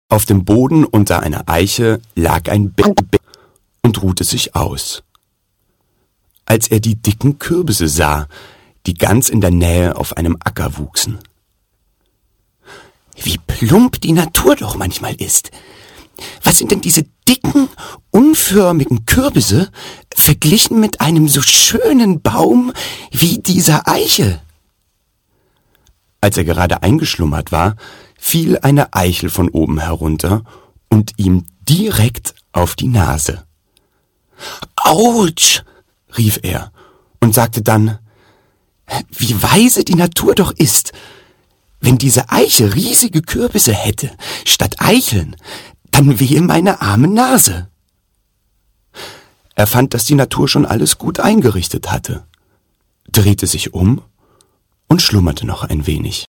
Auf dem Boden unter einer Eiche lag ein Bär und ruhte sich aus. Als er die dicken Kürbisse sah, die ganz in der Nähe auf einem Acker wuchsen. Wie plump die Natur doch manchmal ist. Was sind denn diese dicken, unförmigen Kürbisse verglichen mit einem so schönen Baum wie dieser Eiche? Als er gerade eingeschlummert war, fiel eine Eichel von oben herunter und ihm direkt auf die Nase. »Autsch«, rief er und sagte dann, »wie weise die Natur doch ist. Wenn diese Eiche riesige Kürbisse hätte, statt Eicheln, dann wehe meine arme Nase.« Er fand, dass die Natur schon alles gut eingerichtet hatte, drehte sich um und schlummerte noch ein wenig.